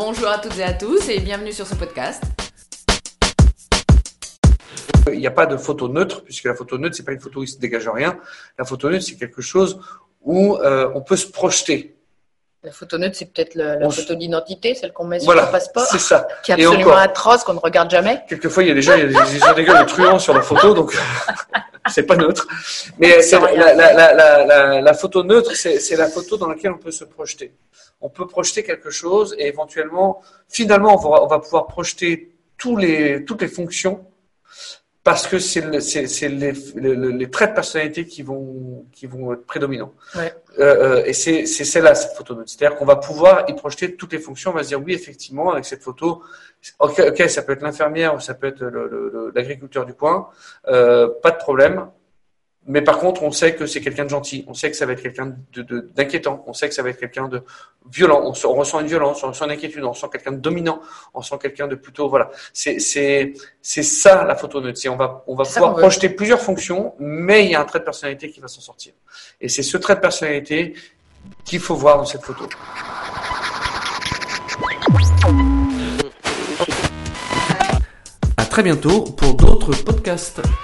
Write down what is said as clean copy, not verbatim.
bonjour à toutes et à tous et bienvenue sur ce podcast. Il n'y a pas de photo neutre, puisque la photo neutre, c'est pas une photo où il se dégage rien. La photo neutre, c'est quelque chose où on peut se projeter. La photo neutre, c'est peut-être la photo d'identité, celle qu'on met sur Voilà, le passeport, c'est ça. qui est absolument atroce, qu'on ne regarde jamais. Quelquefois, il y a des gens de truands sur la photo, donc c'est pas neutre. Mais la photo neutre, c'est la photo dans laquelle on peut se projeter. On peut projeter quelque chose et éventuellement, finalement, on va pouvoir projeter toutes les fonctions. Parce que c'est les traits de personnalité qui vont être prédominants. Ouais. Et c'est celle-là, cette photo neutre. C'est-à-dire qu'on va pouvoir y projeter toutes les fonctions. On va se dire, oui, effectivement, avec cette photo, ok, ça peut être l'infirmière ou ça peut être l'agriculteur du coin, pas de problème. Mais par contre, on sait que c'est quelqu'un de gentil. On sait que ça va être quelqu'un d'inquiétant. On sait que ça va être quelqu'un de violent. On ressent une violence, on ressent une inquiétude, on ressent quelqu'un de dominant, on ressent quelqu'un de plutôt, voilà. C'est ça, la photo neutre. On va pouvoir projeter plusieurs fonctions, mais il y a un trait de personnalité qui va s'en sortir. Et c'est ce trait de personnalité qu'il faut voir dans cette photo. À très bientôt pour d'autres podcasts.